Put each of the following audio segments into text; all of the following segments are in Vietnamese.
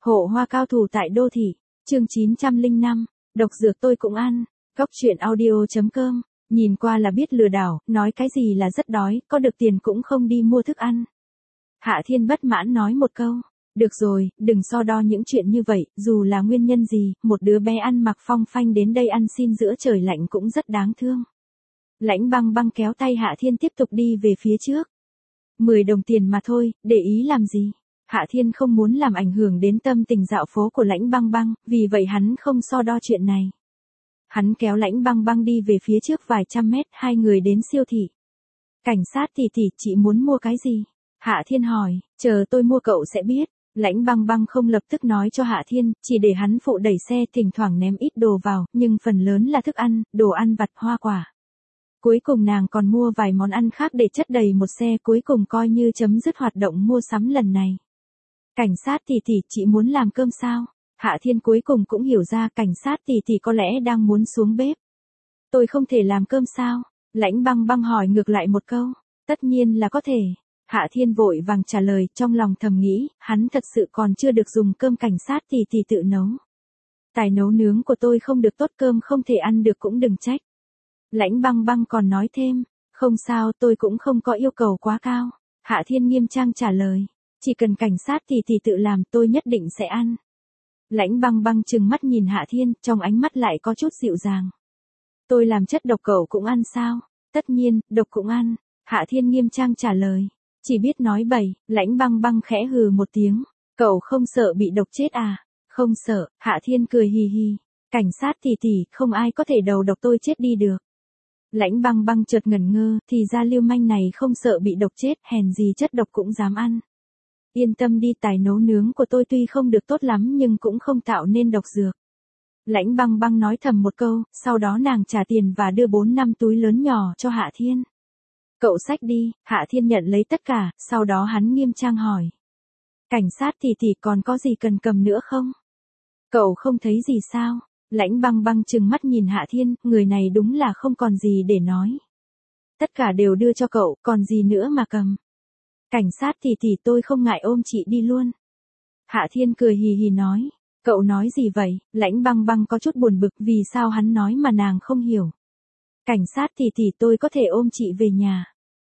Hộ hoa cao thủ tại đô thị, chương 905, độc dược tôi cũng ăn, góc chuyện audio.com, nhìn qua là biết lừa đảo, nói cái gì là rất đói, có được tiền cũng không đi mua thức ăn. Hạ Thiên bất mãn nói một câu, được rồi, đừng so đo những chuyện như vậy, dù là nguyên nhân gì, một đứa bé ăn mặc phong phanh đến đây ăn xin giữa trời lạnh cũng rất đáng thương. Lãnh Băng Băng kéo tay Hạ Thiên tiếp tục đi về phía trước. 10 đồng tiền mà thôi, để ý làm gì? Hạ Thiên không muốn làm ảnh hưởng đến tâm tình dạo phố của Lãnh Băng Băng, vì vậy hắn không so đo chuyện này. Hắn kéo Lãnh Băng Băng đi về phía trước vài trăm mét, hai người đến siêu thị. Cảnh sát tỷ, chị muốn mua cái gì? Hạ Thiên hỏi, chờ tôi mua cậu sẽ biết. Lãnh Băng Băng không lập tức nói cho Hạ Thiên, chỉ để hắn phụ đẩy xe thỉnh thoảng ném ít đồ vào, nhưng phần lớn là thức ăn, đồ ăn vặt hoa quả. Cuối cùng nàng còn mua vài món ăn khác để chất đầy một xe, cuối cùng coi như chấm dứt hoạt động mua sắm lần này. Cảnh sát tỷ, chị muốn làm cơm sao? Hạ Thiên cuối cùng cũng hiểu ra cảnh sát tỷ có lẽ đang muốn xuống bếp. Tôi không thể làm cơm sao? Lãnh Băng Băng hỏi ngược lại một câu. Tất nhiên là có thể. Hạ Thiên vội vàng trả lời, trong lòng thầm nghĩ, hắn thật sự còn chưa được dùng cơm cảnh sát tỷ tự nấu. Tài nấu nướng của tôi không được tốt, cơm không thể ăn được cũng đừng trách. Lãnh Băng Băng còn nói thêm, không sao, tôi cũng không có yêu cầu quá cao. Hạ Thiên nghiêm trang trả lời, chỉ cần cảnh sát tỷ tự làm tôi nhất định sẽ ăn. Lãnh Băng Băng trừng mắt nhìn Hạ Thiên, trong ánh mắt lại có chút dịu dàng. Tôi làm chất độc cậu cũng ăn sao? Tất nhiên, độc cũng ăn. Hạ Thiên nghiêm trang trả lời, chỉ biết nói bậy. Lãnh Băng Băng khẽ hừ một tiếng, cậu không sợ bị độc chết à? Không sợ. Hạ Thiên cười hì hì, cảnh sát tỷ, không ai có thể đầu độc tôi chết đi được. Lãnh Băng Băng chợt ngẩn ngơ, thì ra lưu manh này không sợ bị độc chết, hèn gì chất độc cũng dám ăn. Yên tâm đi, tài nấu nướng của tôi tuy không được tốt lắm nhưng cũng không tạo nên độc dược. Lãnh Băng Băng nói thầm một câu, sau đó nàng trả tiền và đưa 4-5 túi lớn nhỏ cho Hạ Thiên. Cậu xách đi. Hạ Thiên nhận lấy tất cả, sau đó hắn nghiêm trang hỏi. Cảnh sát tỷ còn có gì cần cầm nữa không? Cậu không thấy gì sao? Lãnh Băng Băng trừng mắt nhìn Hạ Thiên, người này đúng là không còn gì để nói. Tất cả đều đưa cho cậu, còn gì nữa mà cầm. Cảnh sát tỷ tôi không ngại ôm chị đi luôn. Hạ Thiên cười hì hì nói, cậu nói gì vậy? Lãnh Băng Băng có chút buồn bực vì sao hắn nói mà nàng không hiểu. Cảnh sát tỷ tôi có thể ôm chị về nhà.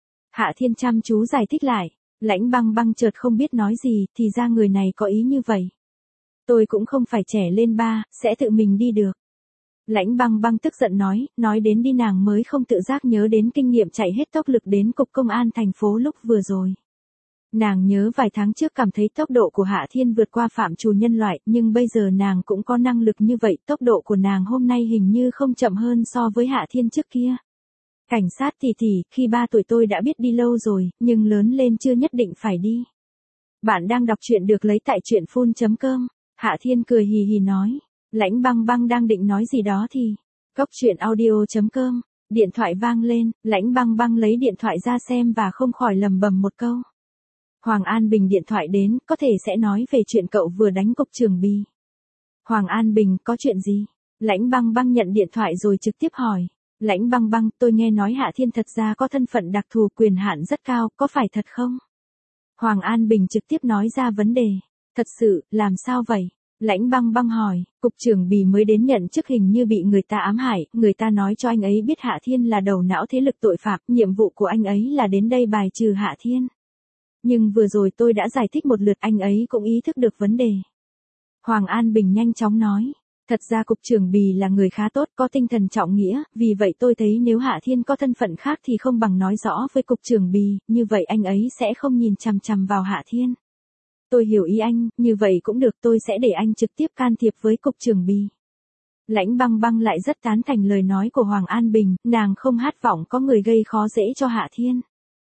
Hạ Thiên chăm chú giải thích lại, Lãnh Băng Băng chợt không biết nói gì, thì ra người này có ý như vậy. Tôi cũng không phải trẻ lên ba, sẽ tự mình đi được. Lãnh Băng Băng tức giận nói đến đi nàng mới không tự giác nhớ đến kinh nghiệm chạy hết tốc lực đến cục công an thành phố lúc vừa rồi. Nàng nhớ vài tháng trước cảm thấy tốc độ của Hạ Thiên vượt qua phạm trù nhân loại, nhưng bây giờ nàng cũng có năng lực như vậy, tốc độ của nàng hôm nay hình như không chậm hơn so với Hạ Thiên trước kia. Cảnh sát tỷ, khi 3 tuổi tôi đã biết đi lâu rồi, nhưng lớn lên chưa nhất định phải đi. Bạn đang đọc truyện được lấy tại truyệnphun.com. Hạ Thiên cười hì hì nói, Lãnh Băng Băng đang định nói gì đó thì, góc truyện audio.com, điện thoại vang lên, Lãnh Băng Băng lấy điện thoại ra xem và không khỏi lầm bầm một câu. Hoàng An Bình điện thoại đến, có thể sẽ nói về chuyện cậu vừa đánh cục trưởng Bì. Hoàng An Bình, có chuyện gì? Lãnh Băng Băng nhận điện thoại rồi trực tiếp hỏi. Lãnh Băng Băng, tôi nghe nói Hạ Thiên thật ra có thân phận đặc thù, quyền hạn rất cao, có phải thật không? Hoàng An Bình trực tiếp nói ra vấn đề. Thật sự, làm sao vậy? Lãnh Băng Băng hỏi, cục trưởng Bì mới đến nhận chức hình như bị người ta ám hại, người ta nói cho anh ấy biết Hạ Thiên là đầu não thế lực tội phạm, nhiệm vụ của anh ấy là đến đây bài trừ Hạ Thiên. Nhưng vừa rồi tôi đã giải thích một lượt, anh ấy cũng ý thức được vấn đề. Hoàng An Bình nhanh chóng nói, thật ra cục trưởng Bì là người khá tốt, có tinh thần trọng nghĩa, vì vậy tôi thấy nếu Hạ Thiên có thân phận khác thì không bằng nói rõ với cục trưởng Bì, như vậy anh ấy sẽ không nhìn chằm chằm vào Hạ Thiên. Tôi hiểu ý anh, như vậy cũng được, tôi sẽ để anh trực tiếp can thiệp với cục trưởng Bì. Lãnh Băng Băng lại rất tán thành lời nói của Hoàng An Bình, nàng không khát vọng có người gây khó dễ cho Hạ Thiên.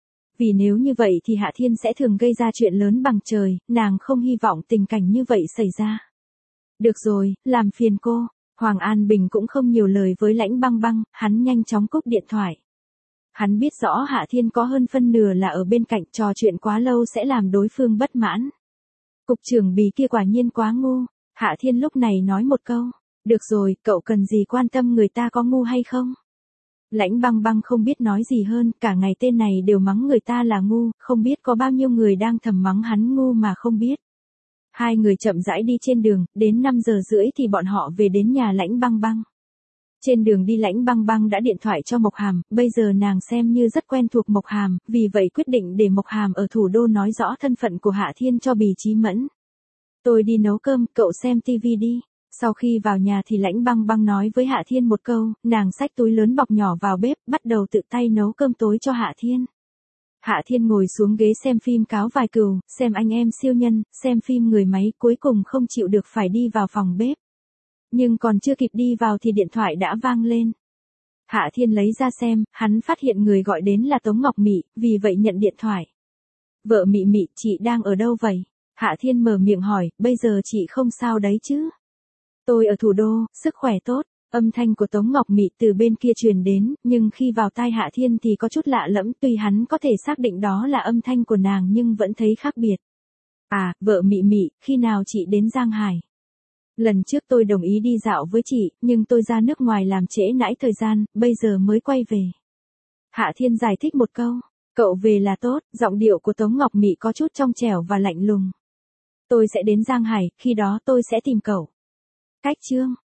Vì nếu như vậy thì Hạ Thiên sẽ thường gây ra chuyện lớn bằng trời, nàng không hy vọng tình cảnh như vậy xảy ra. Được rồi, làm phiền cô. Hoàng An Bình cũng không nhiều lời với Lãnh Băng Băng, hắn nhanh chóng cúp điện thoại. Hắn biết rõ Hạ Thiên có hơn phân nửa là ở bên cạnh, trò chuyện quá lâu sẽ làm đối phương bất mãn. Cục trưởng Bì kia quả nhiên quá ngu. Hạ Thiên lúc này nói một câu, được rồi, cậu cần gì quan tâm người ta có ngu hay không? Lãnh Băng Băng không biết nói gì hơn, cả ngày tên này đều mắng người ta là ngu, không biết có bao nhiêu người đang thầm mắng hắn ngu mà không biết. Hai người chậm rãi đi trên đường, đến 5 giờ rưỡi thì bọn họ về đến nhà Lãnh Băng Băng. Trên đường đi Lãnh Băng Băng đã điện thoại cho Mộc Hàm, bây giờ nàng xem như rất quen thuộc Mộc Hàm, vì vậy quyết định để Mộc Hàm ở thủ đô nói rõ thân phận của Hạ Thiên cho Bì Chí Mẫn. Tôi đi nấu cơm, cậu xem tivi đi. Sau khi vào nhà thì Lãnh Băng Băng nói với Hạ Thiên một câu, nàng xách túi lớn bọc nhỏ vào bếp, bắt đầu tự tay nấu cơm tối cho Hạ Thiên. Hạ Thiên ngồi xuống ghế xem phim Cáo Vài Cừu, xem Anh Em Siêu Nhân, xem phim Người Máy, cuối cùng không chịu được phải đi vào phòng bếp. Nhưng còn chưa kịp đi vào thì điện thoại đã vang lên. Hạ Thiên lấy ra xem, hắn phát hiện người gọi đến là Tống Ngọc Mị, vì vậy nhận điện thoại. Vợ Mị Mị, chị đang ở đâu vậy? Hạ Thiên mở miệng hỏi, bây giờ chị không sao đấy chứ? Tôi ở thủ đô, sức khỏe tốt. Âm thanh của Tống Ngọc Mị từ bên kia truyền đến, nhưng khi vào tai Hạ Thiên thì có chút lạ lẫm, tuy hắn có thể xác định đó là âm thanh của nàng nhưng vẫn thấy khác biệt. À, vợ Mị Mị, khi nào chị đến Giang Hải? Lần trước tôi đồng ý đi dạo với chị, nhưng tôi ra nước ngoài làm trễ nãi thời gian, bây giờ mới quay về. Hạ Thiên giải thích một câu, cậu về là tốt, giọng điệu của Tống Ngọc Mị có chút trong trẻo và lạnh lùng. Tôi sẽ đến Giang Hải, khi đó tôi sẽ tìm cậu. Cách chương